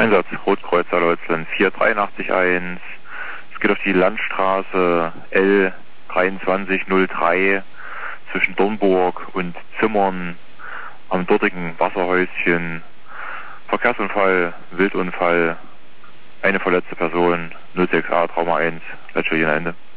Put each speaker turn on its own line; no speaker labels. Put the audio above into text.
Einsatz Rotkreuzer Leutzland 4881. Es geht auf die Landstraße L2303 zwischen Dornburg und Zimmern am dortigen Wasserhäuschen. Verkehrsunfall, Wildunfall, eine verletzte Person, 06A Trauma 1, letzte Ende.